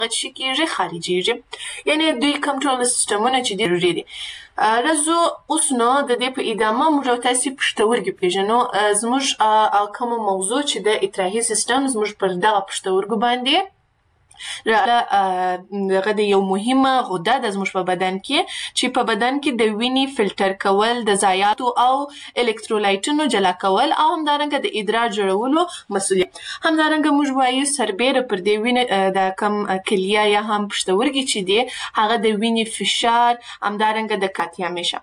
څه کېږي خارجېږي. یعنې دوی کوم ټول سیسټمونه چې دي ضروري دي. راځو اوس نو د دې په ادامه موږ او تاسې پښتورګي پېژنو. زموږ کومه موضوع چې د اطراحي سیسټم زموږ پر دغه پښتورګو باندې دغه د یو مهمه غده ده زموږ په بدن کې چې په بدن کې د وینې فلټر کول، د ضایعاتو او الکترولایټونو جلا کول او همدارنګه د ادرار جوړولو مسؤلیت. همدارنګه موږ وایو سربیره پر دې وینې د کم کلیه یا هم پښتورګي چې دي هغه د وینې فشار همدارنګه د کاتیا میشه.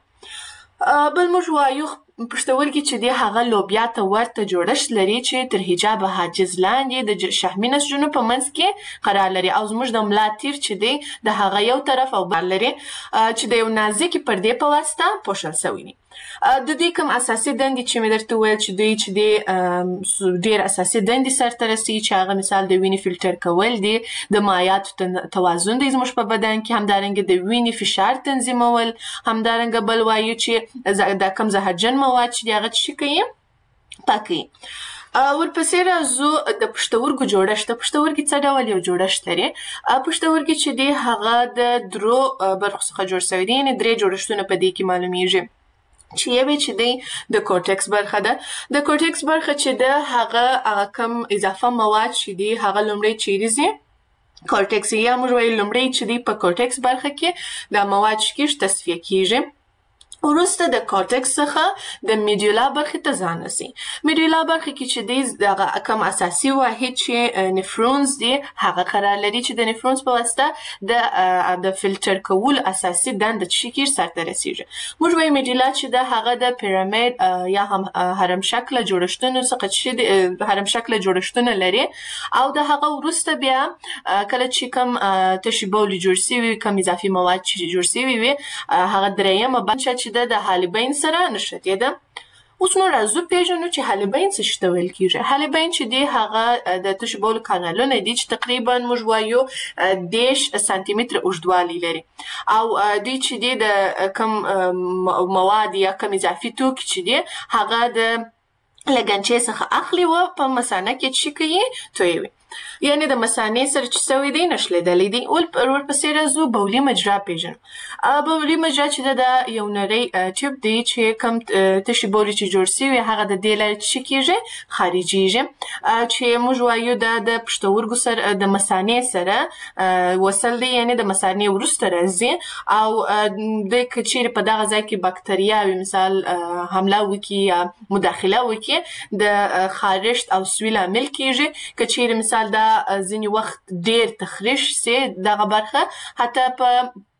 بل موږ وایو پښتورګي چې دی هغه لوبیا ته ورته جوړښت لري چې تر حجاب حاجز لاندې د شحمي نسجونو په منځ کې قرار لري او زموږ د ملا تیر چې دی د هغه یو طرف او بل لري چې د یو نازکې پردې په واسطه پوښل شوی وي. د دوی کوم اساسي دندې چې مې درته وویل چې دوی چې دی ډېر اساسي دندې سرته رسوي چې هغه مثال د وینې فلټر کول دي، د مایعاتو توازن دی زموږ په بدن کې، همدارنګه د وینې فشار تنظیمول، همدارنګه بل وایو چې د کم زهرجن مواد چې دی هغه څه کوي پاکوي. ورپسې راځو د پښتورګو جوړښت. د پښتورګي څه ډول یو جوړښت لري؟ پښتورګي چې دی هغه د درو برخو څخه جوړ شوی دی، یعنې درې جوړښتونه په دې کې معلومیږي چې یوې چې دی د کورټکس برخه ده. د کورټکس برخه چې ده هغه کم اضافه مواد چې دی هغه لومړی چیرې ځي کورټکس، یا موږ وایو لومړی چې دی په کورټکس برخه کې دا مواد شکیږي تصفیه کیږي. وروسته د کورټکس څخه د میډیولا برخې ته ځان رسي. میډیولا برخه کې چې دی دغه کم اساسي واحد چې نفرونز دی هغه قرار لري چې د نفرونز په واسطه د فلټر کولو اساسي دنده چې کېږي سرته رسیږي. موږ وایو میډیولا چې ده هغه د پیرامید یا هم هرم شکله جوړښتونو څخه چې هرم شکله جوړښتونه لري او د هغه وروسته بیا کله چې کم تشې بولې جوړ سوي وي، کم اضافي مواد چې جوړ سوي وي، هغه درېیمه برخه چې د حالبین سره نښتې ده. اوس نو راځو پېژنو چې حالبین څه شي ته ویل کېږي. حالبین چې دی هغه د تشو بولو کانالونه دي چې تقریبا موږ وایو 10 سانتي متره اوږدوالی لري او دوی چې دی د کم مواد یا کم اضافي توکي چې دی هغه د لګنچې څخه اخلي و په مثانه کې چې کوي تویوي، یعنې د مثانې سره چې سوی دی نښلېدلی دی. ورپسې راځو بولي مجرا پېژنو. بولي مجرا چې ده د یو نری ټیوب دی چې کم تشې بولې چې جوړ سوي هغه د دې لارې څه کېږي خارجېږي چې موږ وایو دا د پښتورګو سره د مثانې سره وصل دی، یعنې د مثانې وروسته راځي او د که چیرې په دغه ځای کې بکتریاوې مثال حمله وکړي یا مداخله وکړي د خارښت او سوي لامل کېږي. که چیرې مثال دا ځینې وخت ډېر تخریش سي دغه برخه حتی په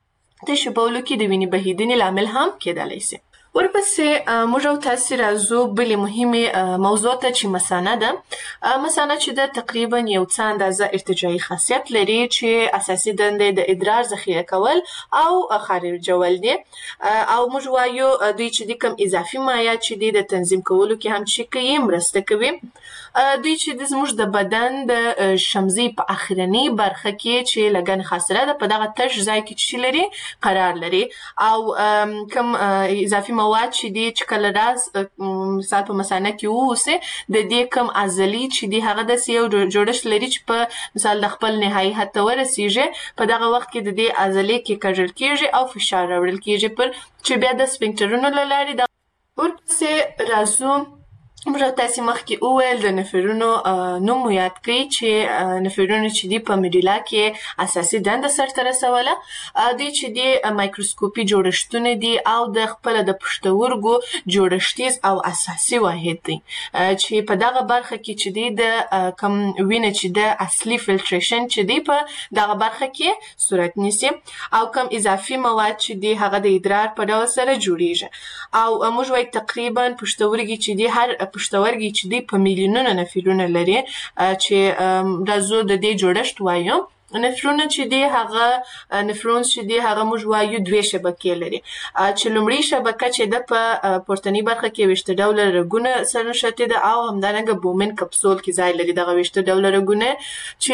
تشو بولو کې د وینې بهیدنې لامل هم کېدلی سي. ورپسې موږ او تاسې راځو بلې مهمې موضوع ته چې مثانه ده. مثانه چې ده تقریبا یو څه اندازه ارتجاعي خاصیت لري چې اساسي دنده د ادرار ذخیره کول او خارجول دي او موږ وایو دوی چې د کم اضافي مایعات چې دي د تنظیم کولو کې هم چې کوي مرسته کوي. دوی چې د زموږ د بدن د شمزي په اخرنۍ برخه کې چې لګن خاصره ده په دغه تش ځای کې چې لري قرار لري او کم اضافي مواد چې دي چې کله راز مثال په مثانه کې ووسي د دې کم عضلې چې دي هغه داسې یو جوړښت لري چې په مثال د خپل نهایي حد ته ورسیږي په دغه وخت کې د دې عضلې کې کږل کېږي او فشار راوړل کېږي پر چې بیا د سفنکټرونو له لارې د ورپسې راځو موږ تاسې مخکې وویل د نفرونو نوم مو یاد کړئ چې نفرونو چې دي په میډیلا کې اساسي دنده سرته رسوله. دوی چې دي مایکروسکوپي جوړښتونه دي او د خپله د پښتورګو جوړښتیز او اساسي واحد دی چې په دغه برخه کې چې دی د کم وینه چې د اصلي فلټریشن چې دی په دغه برخه کې صورت نیسي او کم اضافي مواد چې دی هغه د ادرار په ډول سره جوړیږي او موږ وایو تقریبا پښتورګي چې دی هر پښتورګي چې دی په میلیونونه نفرونه لري چې راځو د دې جوړښت وایو. نفرونه چې دی هغه نفرونز چې دی هغه موږ وایو دوې شبکې لري چې لومړۍ شبکه چې ده په پورتنۍ برخه کې 20 ډوله رګونه سره نښتې ده او همدارنګه بومن کپسول کې ځای لري. دغه 20 ډوله رګونه چې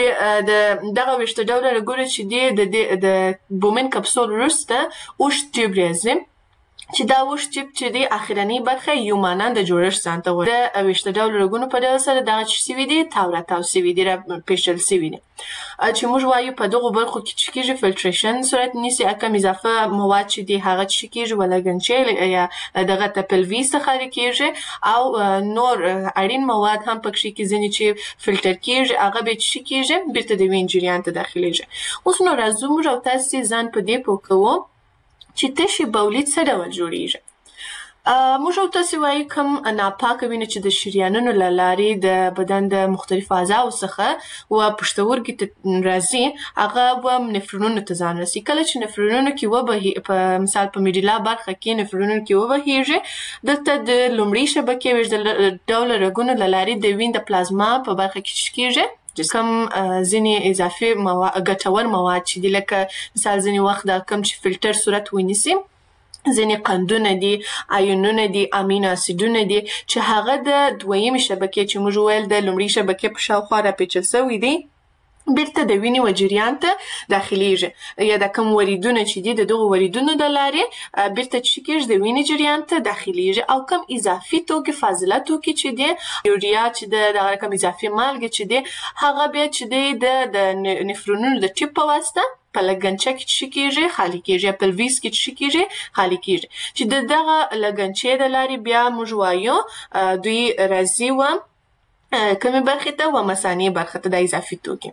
دغه 20 ډوله رګونه چې دی د بومن کپسول وروسته اوږد ټیوب راځي چې دا اوږد جیب چې دی اخرنۍ برخه یو مانند جوړښت ځان ته ورکوي. د 28 ډوله رګونو په ډول سره دغه څه شوي دي تاو راتاو شوي دي راپېژندل شوي دي چې موږ وایو په دغو برخو کې چې کېږي فلټریشن صورت نیسي. کم اضافه مواد چې دي هغه څه کېږي ولګنچې یا دغه ته پلوي څخه کېږي او نور اړین مواد هم پکې کې ځینې چې فلټر کېږي هغه به څه کېږي بیرته د وینې جریان ته داخليږي. اوس نو راځو موږ او تاسې ځان په دې پوه کوو چې تشې بولید څه ډول جوړیږي. موږ او تاسې وایو کوم ناپاکه وینه چې د شریانونو له لارې د بدن د مختلفو اعضاو څخه و پښتورګي ته راځي هغه و نفرونونو ته ځان رسي. کله چې نفرونونو کې وبهي په مثال په میډیلا برخه کې نفرونونو کې وبهیږي دلته د لومړۍ شبکې ویشتل ډوله رګونو له لارې د وینې د پلازما په برخه کې کېږي کم ځینې اضافي ګټور مواد چې دي لکه مثال ځینې وخت دا کم چې فلټر صورت ونیسي ځینې قندونه دي آیونونه دي امینو اسیدونه دي چې هغه د دویمې شبکې چې موږ ویل د لومړۍ شبکې په شاوخوا راپېچل شوي دي بیرته د وینې و جریان ته داخليږي یا د کوم وریدونه چې دي د دغو وریدونو د لارې بیرته چې کېږي د وینې جریان ته داخليږي او کوم اضافي توکي فاضله توکي چې دي یوریا چې د کوم اضافي مالګې چې دي هغه بیا چې دی د نفرونونو د ټیپ په واسطه په لګنچه کې څه کېږي خالي کېږي په پلویس کې څه کېږي خالي کېږي چې دغه لګنچې د لارې بیا موږ وایو دوی راځي و کومې برخې ته و مثانې برخه ته د اضافي توکي.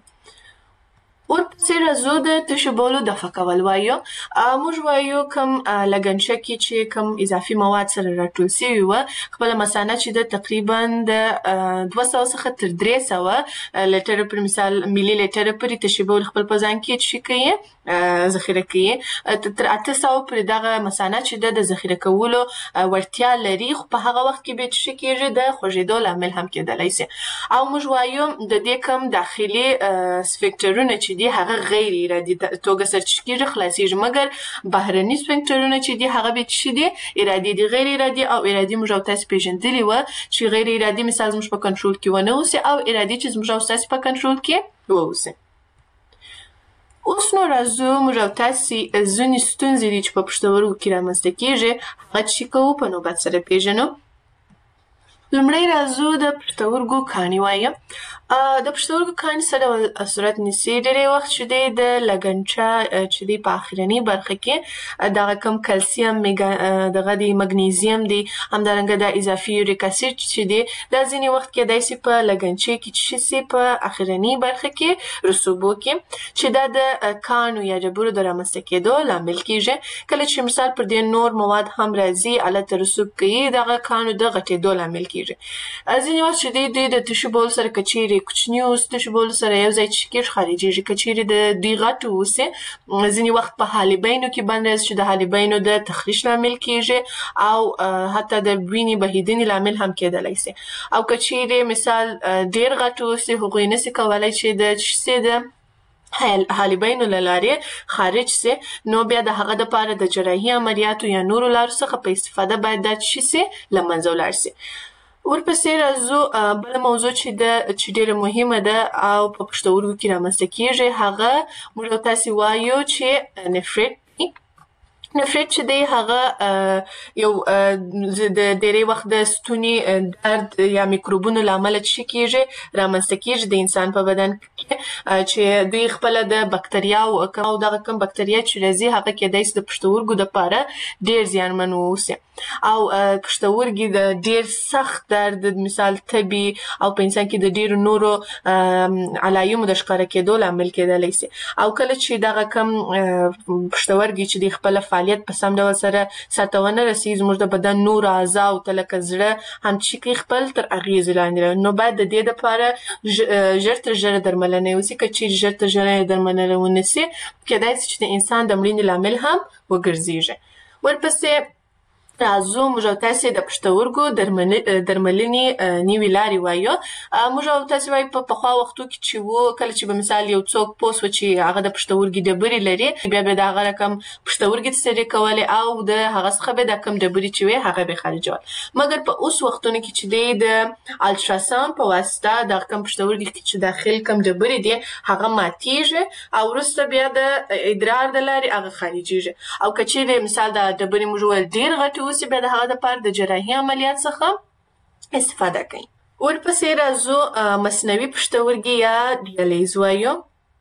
ورپسې راځو د تشو بولو دفع کول وایو. موږ وایو کوم لګنچه کې چې کوم اضافي مواد سره راټول شوي وه خپله مثانه چې د تقریبا د 200 څخه تر 300 لیټره پر مثال ملي لیټره پورې تشو بول خپل په ځان کې څه کوي ذخیره کوي تر 800 پورې دغه مثانه چې د ذخیره کولو وړتیا لري خو په هغه وخت کې به څه کېږي د خوږېدو لامل هم کېدلی شي. او موږ وایو د دې کوم داخلي سفنکټرونه چې دي هغه غیر ارادي توګه سرچینه کېږي خلاصېږي مګر بهرني سفنکټرونه چې دي هغه به څه دي ارادي دي. غیر ارادي او ارادي موږ او تاسې پېژندلي وه چې غیر ارادي مثال زموږ په کنټرول کې ونه اوسي او ارادي چې زموږ او تاسې په کنټرول کې واوسي. اوس نو راځو موږ او تاسې ځینې ستونزې دي چې په پښتورګو کې رامنځته کېږي هغه چې کوو په نوبت سره پېژنو. لومړی راځو د پښتورګو کاڼي وایو. د پښتورګو کاڼي څه ډول صورت نیسي ډېری وخت چې دی د لګنچه چې دی په اخرنۍ برخه کې دغه کم کلسیم دغه دی مګنیزیم دی همدارنګه د اضافي یوریک اسید چې دی دا ځینې وخت کېدای شي په لګنچې کې چې شي په اخرنۍ برخه کې رسوبو کې چې دا د کاڼو یا ډبرو د رامنځته کېدو لامل کېږي. کله چې مثال پر دې نور مواد هم راځي هلته رسوب کوي دغه کاڼو د غټېدو لامل کېږي. ځینې وخت چې دوی د تشو بول سره که چیرې کوچني اوس تشو بول سره یو ځای چې کېږي خارجېږي که چیرې د دوی غټ اوسي ځینې وخت په حالبینو کې بند راځي چې د حالبینو د تخریش لامل کېږي او حتی د وینې بهیدنې لامل هم کېدلی شي. او که چیرې مثال ډېر غټ اوسي هغوی نشي کولی چې د حالبینو له لارې خارج سي نو بیا د هغه دپاره د جراحي عملیاتو یا نورو لارو څخه په استفاده باید دا څه سي له منځه ولاړ سي. ورپسې راځو بله موضوع چې ډېره مهمه ده او په پښتورګو کې رامنځته کېږي هغه موږ تاسې وایو چې نفریت نفریت چې دی هغه یو د ډېری وخت د ستوني درد یا میکروبونو له امله څه کېږي رامنځته کېږي د انسان په بدن کې چې دوی خپله د بکتریاو او دغه کوم بکتریا چې راځي هغه کېدای شي د پښتورګو دپاره ډېر زیانمن واوسي او پښتورګي د ډېر سخت درد مثال تبي او په انسان کې د ډېرو نورو علایمو د ښکاره کېدو لامل کېدلی شي. او کله چې دغه کوم پښتورګي چې د خپله فعالیت په سم ډول سره سرته ونه رسي زموږ د بدن نورو اعضاو ته لکه زړه هم چې کوي خپل تر اغېزې لاندې نو باید د دې دپاره ژر تر ژره درملنه وسي. که چیرې ژر تر ژره درملنه ونه سي کېدای شي چې د انسان د مړینې لامل هم وګرځېږي. ورپسې راځو موږ او تاسې د پښتورګو درملنې نوې لارې وایو. موږ او تاسې وایو په پخوا وختو کې چې و کله چې به مثال یو څوک پوه سو چې هغه د پښتورګي ډبرې لري بیا به د هغه رقم پښتورګي څیرې کولې او د هغه څخه به د کم ډبرې چې وي هغه به خارجول. مګر په اوس وختونو کې چې دی د الټراساوند په واسطه د کم پښتورګي کې چې داخل کم ډبرې دي هغه ماتیږي او وروسته بیا د ادرار د لارې هغه خارجیږي او که چیرې مثال د ډبرې موږ وویل ډېر غټې اوسي بیا د هغه دپاره د جراحي عملیات څخه استفاده کوي. ورپسې راځو مصنوعي پښتورګي یا ډیالیز وایو.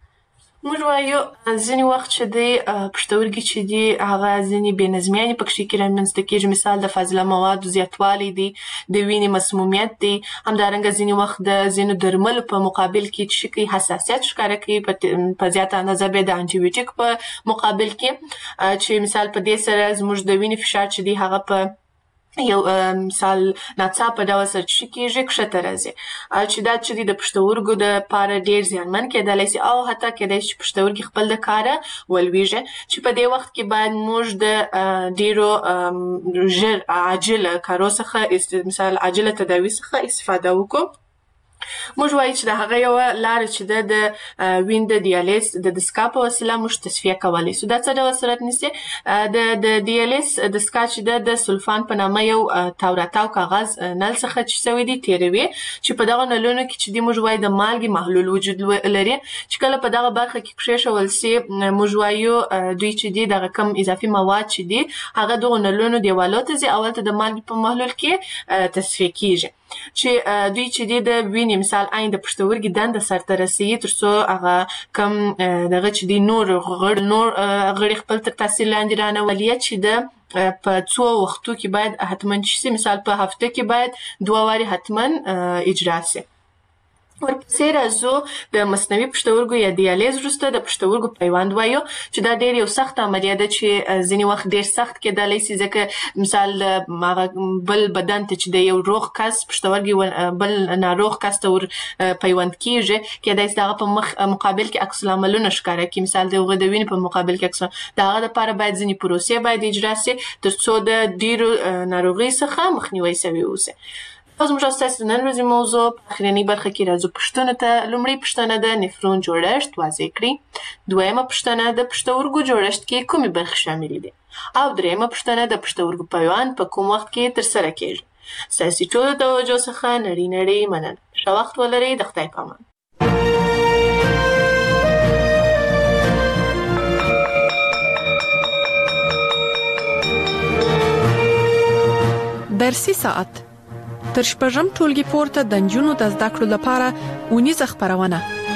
موږ وایو ځینې وخت چې دی پښتورګي چې دي هغه ځینې بې نظمیانې پکښې کې رامنځته کېږي. مثال د فاضله موادو زیاتوالی دی، د وینې مسمومیت دی، همدارنګه ځینې وخت د ځینو درملو په مقابل کې چې کوي حساسیت ښکاره کوي په زیاته اندازه بیا د انټي بیوټیک په مقابل کې چې مثال په دې سره زموږ د وینې فشار چې دی هغه په یو مثال ناڅاپه ډول سره چې کېږي کښته راځي چې دا چې د پښتورګو دپاره ډېر زیانمن کېدلی سي او حتی کېدای شي پښتورګي خپل د کاره ولویږي چې په دې وخت کې باید موږ د ډېرو ژر عاجله کارو څخه مثال عاجله تداوي څخه استفاده وکړو. موږ وایو چې د هغه یوه لاره چې ده د وین د دیالیز د دستګاه په وسیله موږ تصفیه کولی سو. دا څه ډول صورت نیسي؟ د دیالیز دستګاه چې ده د سلفان په نامه یو تاو راتاو کاغذ نل څخه چې سوی دی تېروي چې په دغه نلونو کې چې دی موږ وایو د مالګې محلول وجود لري چې کله په دغه برخه کې کښېښول سي موږ وایو دوی چې دی دغه کم اضافي مواد چې دی هغه دغو نلونو دیوالو ته ځي او هلته د مالګې په محلول کې تصفیه کېږي چې دوی چې دی د وینې مثال عین د پښتورګي دنده سرته رسوي تر څو هغه کم دغه چې دی نور غړي خپل تر تاثیر لاندې رانولي چې د په څو وختو کې باید حتما چې سي مثال په هفته کې باید 2 وارې حتما اجرا سي. ورپسې راځو د مصنوعي پښتورګو یا دیالیز وروسته د پښتورګو پیوند وایو چې دا ډېر یو سخت عملیه ده چې ځینې وخت ډېر سخت کېدلی سي ځکه مثال هغه بل بدن ته چې د یو روغ کس پښتورګي بل ناروغ کس ته ور پیوند کېږي کېدای سي د هغه په مقابل کې عکس العملونه ښکاره کړي. مثال د هغه د وینې په مقابل کې عکس د هغه دپاره باید ځینې پروسې باید اجرا سي تر څو د ډېرو ناروغیو څخه مخنیوی سوی اوسي. زموږ او ستاسې د نن ورځې موضوع په اخرنۍ برخه کې راځو پوښتنو ته. لومړۍ پوښتنه د نفرون جوړښت واضح کړئ. دویمه پوښتنه د پښتورګو جوړښت کې کومې برخې شاملې دي او دریمه پوښتنه د پښتورګو پیوند په کوم وخت کې ترسره کېږي. ستاسې ټولو توجه څخه نړۍ مننه. ښه وخت ولرئ. د خدای په امان. درسي ساعت تر شپږم ټولګي پورته د نجونو د زده کړو لپاره اونیزه خپرونه.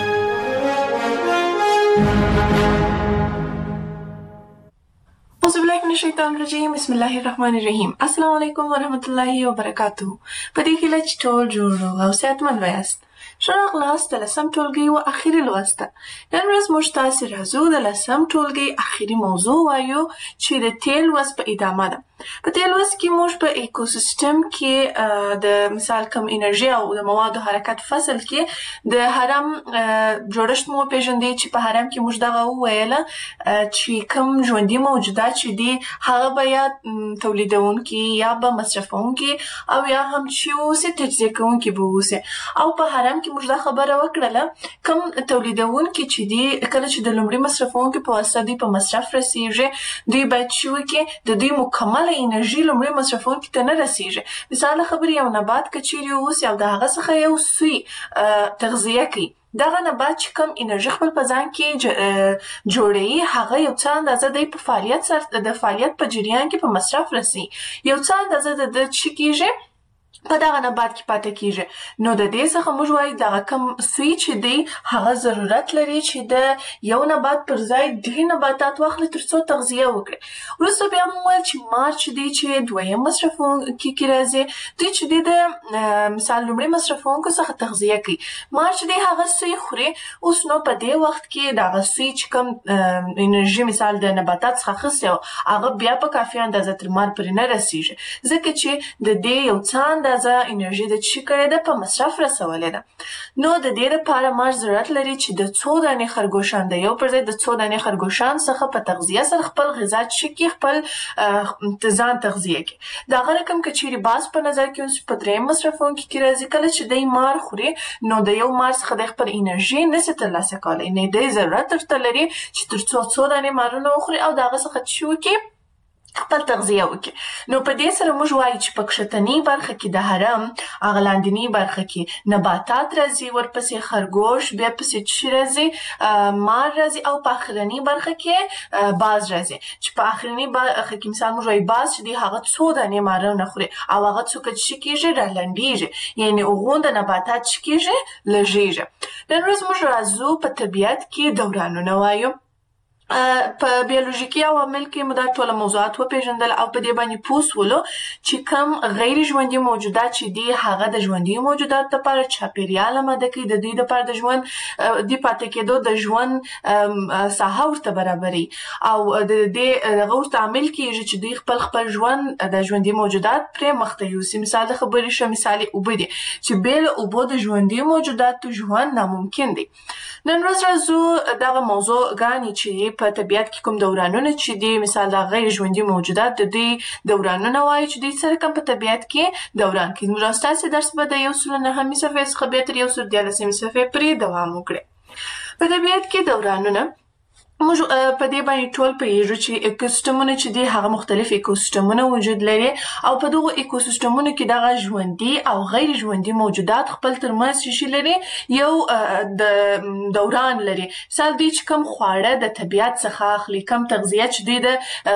أعوذ بالله من الشیطان الرجیم. بسم الله الرحمن الرحیم. السلام علیکم ورحمۃ اللہ وبرکاتہ. په دې هیله چې ټول جوړ او صحتمند وایاست. ښه راغلاست د 10م ټولګي و اخري لوست ته. نن ورځ موږ تاسې راځو د 10م ټولګي اخري موضوع وایو چې د تېل لوست په ادامه ده. په دې لوست کې موږ په ایکوسیستم کې د مثال کم انرژي او د موادو حرکت فصل کې د هرم جوړښت مو پیژندې چې په هرم کې موږ دغه وویله چې کم ژوندي موجودات چې دي هغه به یا تولیدونکي یا به مصرفونکي او یا هم چې اوسي تجزیه کوونکي به اوسي. او په هرم کې موږ دا خبره وکړله کم تولیدونکي چې دي کله چې د لومړي مصرفونکي په واسطه دوی په مصرف رسیږي دوی باید چې وکړي د دوی مکمله انرژي لومړي مصرفونکي ته نه رسیږي. مثال خبرې یو نبات که چیرې اوسي او د هغه څخه یو سوی تغذیه کوي دغه نبات چې کم انرژي خپل په ځان کې جوړوي هغه یو څه اندازه دی په فعالیت سره د فعالیت په جریان کې په مصرف رسي یو څه اندازه د چې کېږي په دغه نبات کې پاتې کېږي. نو د دې څخه موږ وایو دغه کم سوی چې دی هغه ضرورت لري چې د یو نبات پر ځای 2 نباتات واخلي تر څو تغذیه وکړي. وروسته بیا موږ ویل چې مار چې دی چې دویم مصرفونکي کې راځي دوی چې دی د مثال لومړي مصرفونکو څخه تغذیه کوي. مار چې دی هغه سوی خوري. اوس نو په دې وخت کې دغه سوی چې کم انرژي مثال د نباتات څخه اخیستې هغه بیا په کافي اندازه تر مار پورې نه رسیږي ځکه چې د دې یو څه اندازه انرژي د چی کړې ده په مصرف رسولې ده. نو د دې لپاره مغز ضرورت لري چې د څو دانې خرګوشان د یو پر ځای د څو دانې خرګوشان څخه په تغذیه سره خپل غذا چکی خپل ځان تغذیه کوي. دا هغه رقم که چیرې باز په نظر کې اوس په دریم مصرفونکي کې راځي، کله چې دی مار خوري نو د یو مار څخه د خپل انرژي نشي ترلاسه کولی، نه دی ضرورت ورته لري چې تر څو دانې مارونه وخوري او د هغه څخه چې وکړي خپل تغذیه وکړي. نو په دې سره موږ وایو چې په کښتنۍ برخه کې د هرم هغه لاندنۍ برخه کې نباتات راځي، ورپسې خرګوش، بیا پسې چی راځي مار راځي او په اخرنۍ برخه کې باز راځي. چې په اخرنۍ برخه کې مثال موږ وایو باز چې دی هغه څو دانې مارونه خوري او هغه څوک چې کېږي رالنډېږي، یعنې هغو د نباتات چې کېږي لږېږي. نن ورځ موږ راځو په طبیعت کې دورانونه وایو. په بیولوژیکي عوامل کې موږ دا ټول موضوعات وپېژندل او په دې باندې پوه سولو چې کوم غیر ژوندي موجودات چې دي هغه د ژوندي موجوداتو لپاره چاپیریال آماده کوي، د دوی لپاره د ژوند د پاتې کېدو د ژوند ساحه ورته برابري او د دې هغه ورته عامل کېږي چې دوی خپل ژوند د ژوندي موجودات پرې مخته یوسي. مثال د خبرې شه مثال یې اوبه دي چې بې له اوبو د ژوندي موجوداتو ژوند ناممکن دی. نن ورځ راځو دغه موضوع ګانې چې په طبیعت کې کوم دورانونه چې دي مثال د غیر ژوندي موجودات د دوی دورانونه وایي چې دوی سره کوم په طبیعت کې دوران کوي. موږ ستاسې درس به د 109 صفحې څخه بیا تر 114 صفحې پورې دوام وکړي. په طبیعت کې دورانونه موږ په دې باندې ټول پوهېږو چې ایکوسیستمونه چې دي هغه مختلف ایکوسیستمونه وجود لري او په دغو ایکوسیستمونو کې دغه ژوندي او غیر ژوندي موجودات خپل ترمنځ شي لري یو د دوران لري. مثال دوی چې کوم خواړه د طبیعت څخه اخلي، کوم تغذیه چې دوی د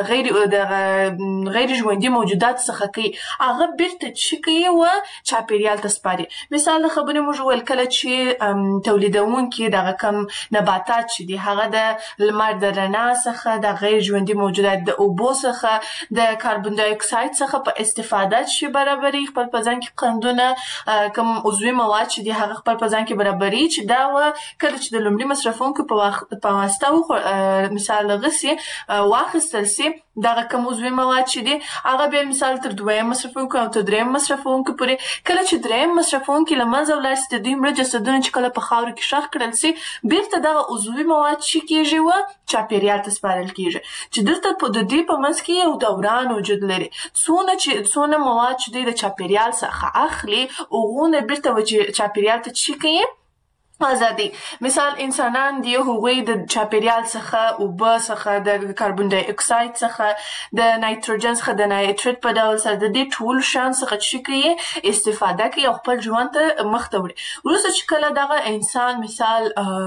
غیر ژوندي موجودات څخه کوي هغه بیرته چې کوي و چاپیریال ته سپاري. مثال د خبرې موږ ویل کله چې تولیدونکي دغه کوم نباتات چې دي هغه د لمر د رڼا څخه د غیر ژوندي موجودات د اوبو څخه د کاربن ډای اکساید څخه په استفاده شي برابري خپل په ځان کې قندونه کوم عضوي مواد چې دي هغه خپل په ځان کې برابري چې دا و کله چې د لومړي مصرفونکو په واسطه مثال غسي واخیستل سي دغه کوم عضوي مواد چې دي هغه بیا مثال تر دویم مصرفونکو او تر دریم مصرفونکو پورې کله چې دریم مصرفونکي له منځه ولاړ سي د دوی مړه جسدونه چې کله په خاورو کې ښخ کړل سي بیرته دغه عضوي مواد چې کېږي و چاپیریال ته سپارل کېږي چې دلته د دوی په منځ کې یو دوران وجود لري. څونه مواد چې دوی د چاپیریال څخه اخلي هغونه بیرته چاپیریال ته چې کوي ازادي. مثال انسانان دی هغوی د چاپیریال څخه اوبه څخه د کاربن ډای اکساید څخه د نایتروجن څخه د نایتریت په ډول سره د دې ټول شان څخه چې کوي استفاده کوي او خپل ژوند ته مخته وړي. وروسته چې کله دغه انسان مثال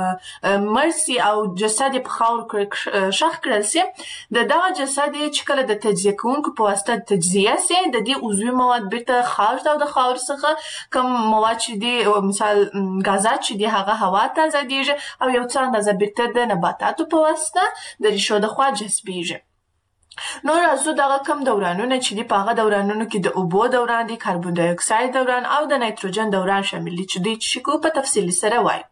مرسي او جسد په خاورو ښخ کړل سي دغه جسد چې کله د تجزیه کوونکو په واسطه تجزیه سي د دې عضوي مواد بیرته خاورو ته او د خاورو څخه کوم مواد چې دي مثال غازات چې دي هغه هوا ته ازادېږي او یو څه اندازه بیرته د نباتاتو په واسطه د ریښو د خوا جذبېږي. نو راځو دغه کم دورانونه چې دي په هغه دورانونو کې د اوبو دوران دي، کاربن ډای اکساید دوران او د نایتروجن دوران شامل دي چې دوی چې کو په تفصیلي سره وایي.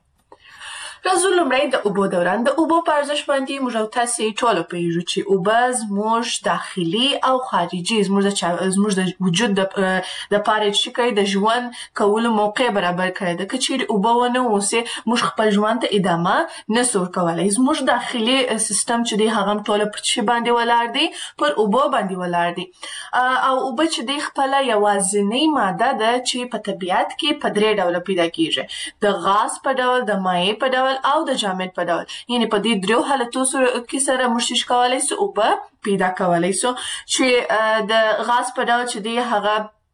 راځو لومړی د اوبو دوران. د اوبو په ارزښت باندې موږ او تاسې ټول پوهېږو چې اوبه زموږ داخلي او خارجي زموږ د وجود دپاره چې کوي د ژوند کولو موقع برابر کړی ده. که چیرې اوبه ونه اوسي موږ خپل ژوند ته ادامه نسو ورکولی. زموږ داخلي سیستم چې دی هغه هم ټوله پر څه باندې ولاړ دی؟ پر اوبو باندې ولاړ دی او اوبه چې دی خپله یوازینۍ ماده ده چې په طبیعت کې په درې ډوله پیدا کېږي: د غاز په ډول، د مایع په ډول او د جامد په ډول. یعنې په دې دریو حالتو کې سره موږ څه کولی سو اوبه پیدا کولی سو. چې د غاز په ډول چې دی هغه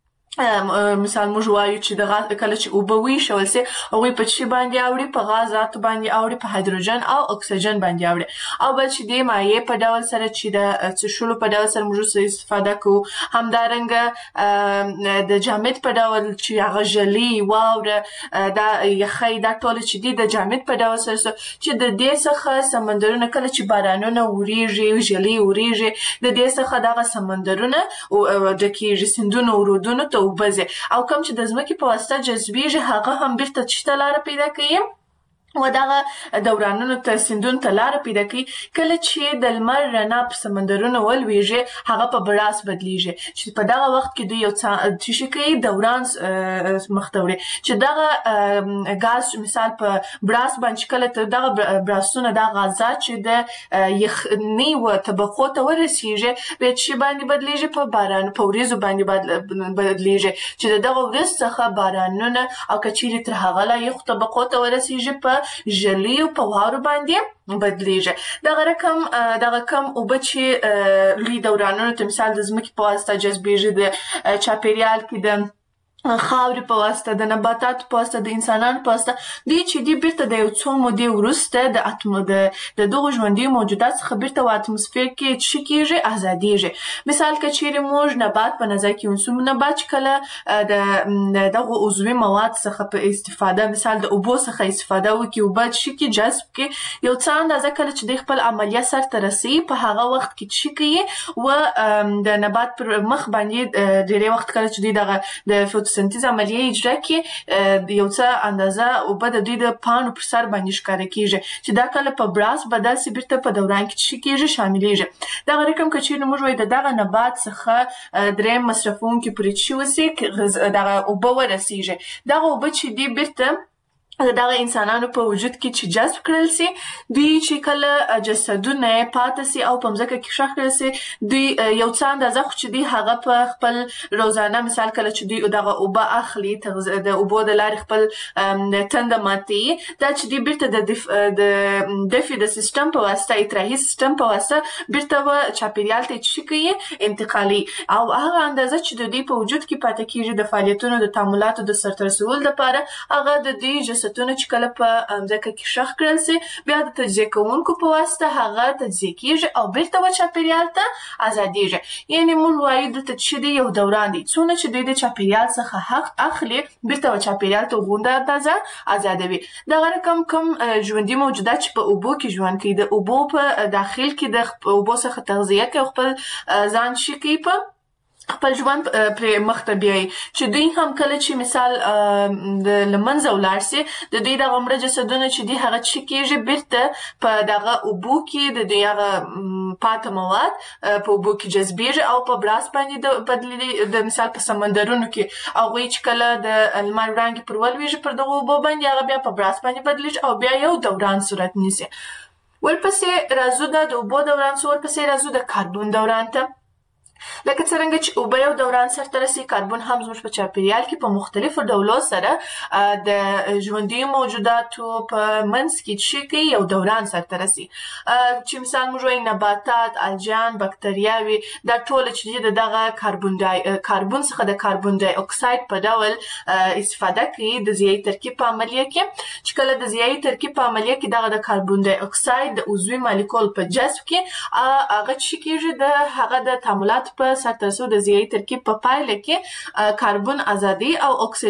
مثال موږ وایو چې د غاز کله چې اوبه ویشول سي هغوی په څه باندې اوړي؟ په غازاتو باندې اوړي، په هایدروجن او اکسیجن باندې اوړي. او بل چې د مایع په ډول سره چې د څښلو په ډول سره موږ استفاده کوو، همدارنګه د جامد په ډول چې هغه ژلې، واوره، دا یخی، دا ټول چې دي د جامد په ډول سره چې د دې څخه سمندرونه کله چې بارانونه وریږي، ژلې وریږي، د دې څخه دغه سمندرونه ډکېږي، سیندونه او رودونه ته اوبه ځي او کوم چې د ځمکې په واسطه جذبېږي هغه هم بیرته چې ته لاره پیدا کوي و دغه دورانونو ته سیندونو ته لاره پیدا کوي. کله چې د لمر رڼا په سمندرونو ولویږي هغه په براس بدلیږي چې په دغه وخت کې دوی یو څه شي کوي دوران مخ ته وړي چې دغه غاز مثال په براس باندې کله ته دغه براسونه د غازات چې د یخنۍ و طبقو ته ورسیږي بیا چې باندې بدلیږي په باران په وریځو باندې بدلیږي چې دغه وریځ څخه بارانونه او کچېرې تر هغه لا یخ طبقو ته ورسیږي په ژلیو په واورو باندې بدلیږي. دغه کم اوبه چې لوی دورانونو ته مثال د ځمکې په واسطه جذبېږي د چاپېریال کې د خاورې په واسطه د نباتاتو په واسطه د انسانانو په واسطه دوی چې دي بیرته د یو څو مودې وروسته د دغو ژوندیو موجوداتو څخه بیرته په اتموسفیر کې څه کېږي ازادېږي. مثال که چیرې موږ نبات په نظر کې ونیسو نبات چې کله د دغو عضوي مواد څخه په استفاده مثال د اوبو څخه استفاده وکړي اوبه څه کې جذب کړي یو څه اندازه کله چې دوی خپل عملیه سرته رسوي په هغه وخت کې څه کوي و د نبات پر مخ باندې ډېری وخت کله چې دوی دغه د سنتیز عملیه اجرا کې یو څه اندازه اوبه د دوی د پاڼو پر سر باندې ښکاره کېږي چې دا کله په براس بدل سي بیرته په دوران کې څه کېږي شاملېږي. دغه رقم که چیرې موږ وایو د دغه نبات څخه دریم مصرفونکي پورې څه وسي دغه اوبه ورسیږي دغه اوبه چې دي بیرته دغه انسانانو په وجود کې چې جذب کړل سي دوی چې کله جسدونه پاتې سي او په مځکه کې ښخ کړل سي دوی یو څه اندازه خو چې دوی هغه په خپل روزانه مثال کله چې دوی دغه اوبه اخلي د اوبو د لارې خپل تنده ماتوي دا چې دوی بیرته د دفع د سیستم په واسطه اطراحي سیستم په واسطه بیرته چاپېریال ته څه کوي انتقالي او هغه اندازه چې د دوی په وجود کې پاتې کېږي د فعالیتونو د تعاملاتو د سرته رسولو لپاره هغه د دوی جسدونه چې کله په مځکه کې ښخ کړل سي بیا د تجزیه کوونکو په واسطه هغه تجزیه کېږي او بیرته چاپېریال ته ازادېږي. یعنې موږ وایو دلته چې دی یو دوران دی څونه چې دوی د چاپېریال څخه حق اخلي بیرته چاپېریال ته غونډه اندازه ازادوي. دغه رقم کوم ژوندي موجودات چې په اوبو کې ژوند کوي د اوبو په داخل کې د اوبو څخه تغذیه کوي خپل ځان شي کوي په خپل ژوند پرې مخ ته بیایي چې دوی هم کله چې مثال د له منځه ولاړ سي د دوی دغه مړه جسدونه چې دي هغه څه کېږي بیرته په دغه اوبو کې د دوی هغه پاته مواد په اوبو کې جذبېږي او په براس باندې بدلېږي د مثال په سمندرونو کې هغوی چې کله د لمر وړانګې پر ولویږي پر دغو اوبو باندې هغه بیا په براس باندې بدلېږي او بیا یو دوران صورت نیسي. ورپسې راځو د اوبو دوران ورپسې راځو د کاربون دوران ته. لکه څرنګه چې اوبه یو دوران سرته رسي کاربون هم زموږ په چاپېریال کې په مختلفو ډولو سره د ژوندیو موجوداتو په منځ کې څه کوي یو دوران سرته رسي چې مثال موږ وایو نباتات الجان بکتریاوې دا ټول چې د دغه کاربون څخه د کاربون ډای اکساید په ډول استفاده کوي د ضیایي ترکیب په عملیه کې چې کله د ضیایي ترکیب په عملیه کې دغه د کاربون ډای اکساید د عضوي مالیکول په جذب کې هغه څه کېږي د هغه د تعاملات په سرته رسولو د ضیایي ترکیب په پایله کې کاربن ازادي او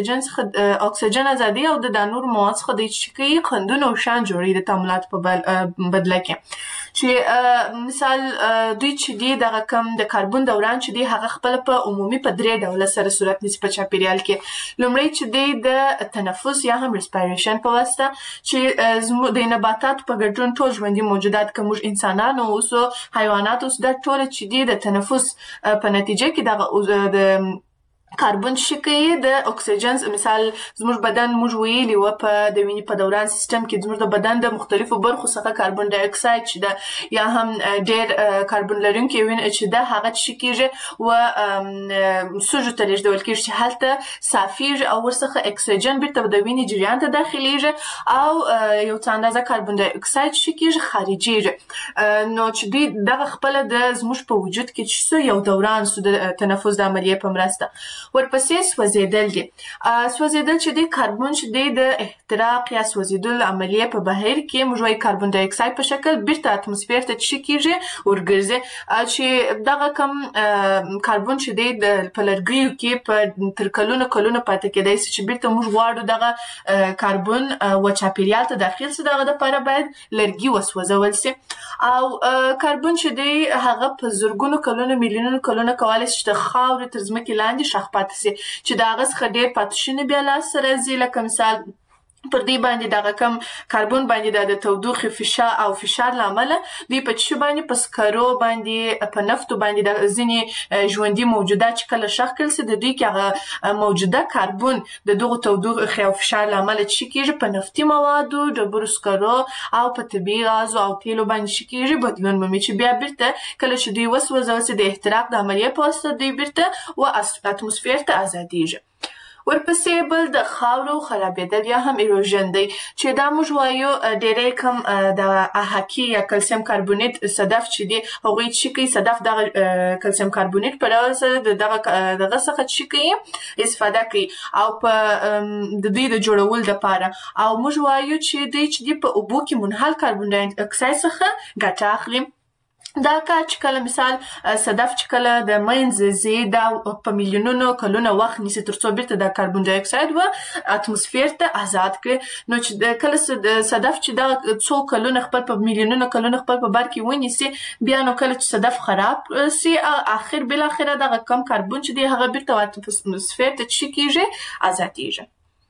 اکسیجن ازادي او د نور مواد څخه د چکي خندونو او شان جوړي د تعاملات په بدله کې چې مثال دوی چې دی دغه کم د کاربن دوران چې دی هغه خپل په عمومي په درې ډوله سره صورت نیسي په چاپېریال کې. لومړی چې دی د تنفس یا هم ریسپایریشن په واسطه چې د نباتاتو په ګډون ټول ژوندي موجودات که موږ انسانان اوسو حیوانات اوسو دا ټول چې دی د تنفس په نتیجه کې دغه د کاربن شکې د اکسیجن مثال زموږ بدن موږ ویلي و په د وینې په دوران سیستم کې زموږ د بدن د مختلفو برخو څخه کاربن ډای اکساید چې ده یا هم ډېر کاربن لرونکي وینه چې ده هغه څه کېږي و سږو ته لیږدول کېږي چې هلته صافېږي او ورڅخه اکسیجن بیرته د وینې جریان ته داخلیږي او یو څه اندازه کاربن ډای اکساید څه کېږي خارجېږي. نو چې دوی دغه خپله د زموږ په وجود کې چې څه یو دوران سو د تنفس د عملیې په مرسته. ورپسې سوځېدل دي. سوځېدل چې دی کاربن چې دی د احتراق یا سوځېدلو عملیې په بهیر کې موږ وایو کاربن ډای اکساید په شکل بیرته اتموسفیر ته څه کېږي ورګرځي چې دغه کم کاربن چې دی په لرګیو کې په تر کلونو پاتې کېدای سي چې بیرته موږ غواړو دغه کاربن و چاپېریال ته داخل سي دغه دپاره باید لرګي وسوځول سي او کاربن چې دی هغه په زرګونو کلونو میلیونونو کلونه کولی شي چې د خاورې تر ځمکې لاندې ښخ پاتې سي چې د هغه څخه ډېر پاتې شوني بیا لاسته راځي لکه مثال پر دې باندې دغه کم کاربن باندې د تودوخې فشار لامل دوی په چی باندې په سکرو باندې په نفتو باندې د ځینې ژوندۍ موجودات چې کله شخ کړل سي د دوی کې هغه موجوده کاربن د دغه تودوخې او فشار لامل چې کیږي په نفتي موادو ډبرو سکرو او په طبیعي غازو او تیلو باندې چې کیږي بدلون مومي چې بیا بیرته کله چې دوی وسوځول سي د احتراق د عملیې په واسطه دوی بیرته و اتموسفیر ته ازادیږي. ورپسې بل د خاورو خرابېدل یا هم ایروژن دی چې دا موږ وایو ډېری کم د احاکي یا کلسیم کاربونیت صدف چې دی هغوی چې کوي صدف دغه کلسیم کاربونیت په ډول سره دغه څخه چې کوي استفاده کوي او په د دوی د جوړولو دپاره او موږ وایو چې دوی چې دی په اوبو کې منحل کاربن ډای اکساید څخه ګټه اخلي. دا کار چې کله مثال صدف چې کله د منځ ځي دا په میلیونونو کلونه وخت نیسي تر څو بیرته د کاربن ډای اکساید و اتموسفیر ته آزاد کړي نو چې کله صدف چې دا څو کلونه خپل په میلیونونو کلونه خپل په بر کې ونیسي بیا نو کله چې صدف خراب سي اخر بل اخره دغه کم کاربن چې دی هغه بیرته اتموسفیر ته چې کیږي آزادیږي.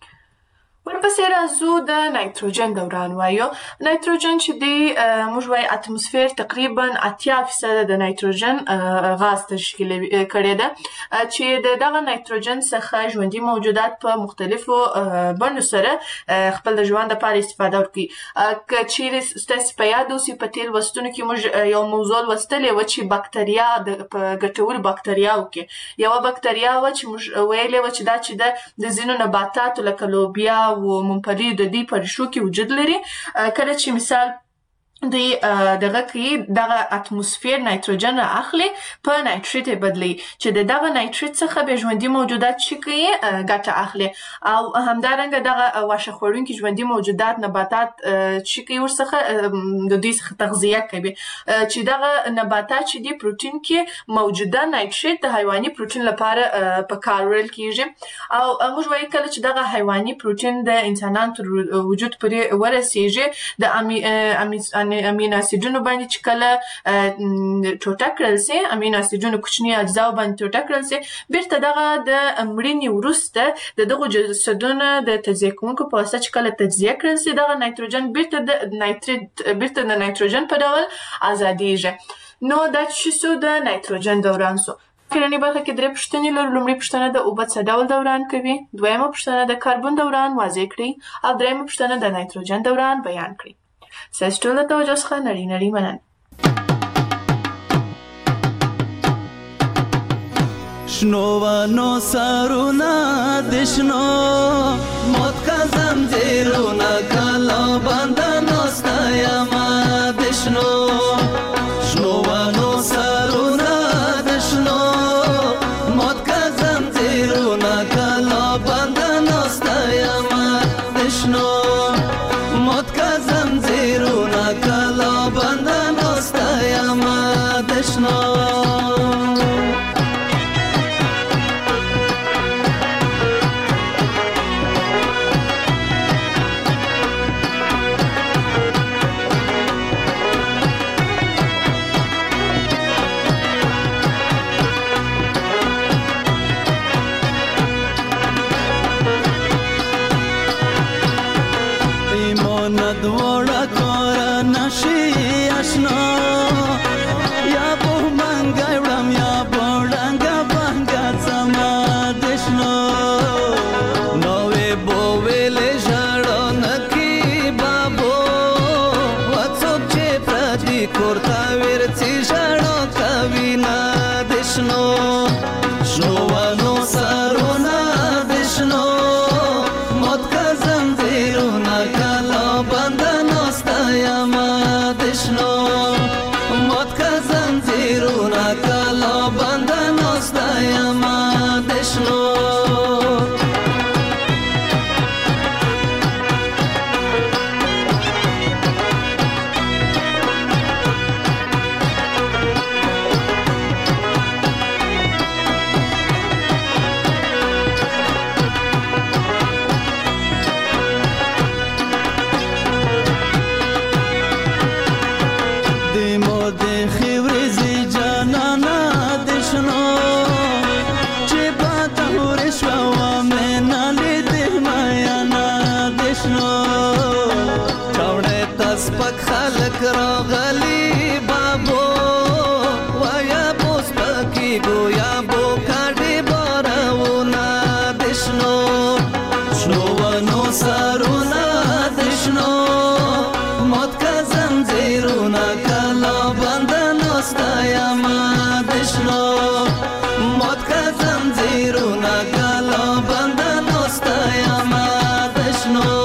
ورپسې راځو د نایتروجن دوران وایو. نایتروجن چې دی موږ وایو اتموسفیر تقریبا 80% د نایتروجن غاز تشکیل کړی ده چې دغه نایتروجن څخه ژوندۍ موجودات په مختلفو بڼو سره خپل د ژوند لپاره استفاده کوي. که چیرې ستاسو په یاد اوسي په تېر لوستونو کې موږ یو موضوع لوستلې وه چې بکتریا په ګټورو بکتریاوو کې یوه بکتریا وه چې موږ ویلې وه چې دا چې د ځینو نباتاتو لکه لوبیا و ممپلی د دې په ریښو کې وجود لري کله چې مثال دوی دغه کوي دغه اتموسفیر نایتروجن را اخلي په نایتریت بدلی چې دغه نایتریت څخه به ژوندۍ موجودات چې کوي ګټه اخلي او همدارنګه دغه واښه خوړونکي ژوندۍ موجودات نباتات چې کوي ورڅخه د دوی څخه تغذیه کوي چې دغه نباتات چې دي پروتین کې موجوده نایتریت د حیواني پروتین لپاره په کار وړل کیږي او موږ وایو کله چې دغه حیواني پروتین د انسانانو تر وجود پورې ورسیږي د امینو اسیدونو باندې چې کله ټوټه کړل سي امینو اسیدونو کوچني اجزاو باندې ټوټه کړل سي بیرته دغه د مړینې وروسته د دغو جسدونو د تجزیه کوونکو په واسطه چې کله تجزیه کړل سي دغه نایتروجن بیرته د نایتروجن په ډول ازادیږي. نو دا چې سو د نایتروجن دوران سو. کلنی برخه کې درې پوښتنې لرو. لومړۍ پوښتنه د اوبه څه ډول دوران کوي، دویمه پوښتنه د کاربن دوران واضح کړئ او دریمه پوښتنه د نایتروجن دوران بیان کړئ. ستاسو ټولو د توجه څخه نړۍ مننه. شنو ونو سرونه د شنو موت کا زنجیرونه کلا بنده ناسته یما د شنو ونو سرونه د شنو موت کا زنجیرونه کلا بنده ناسته یما د شنو موت کا زنجیرونه کلا بنده ناسته یما د شنو ناستا ما دشنو مات که زنجیرونه کلا بند ناستا ما دشنو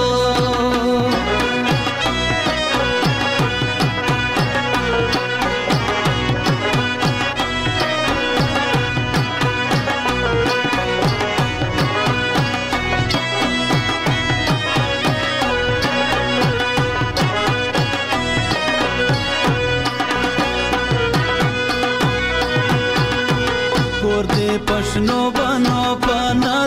پشنو بنا پنا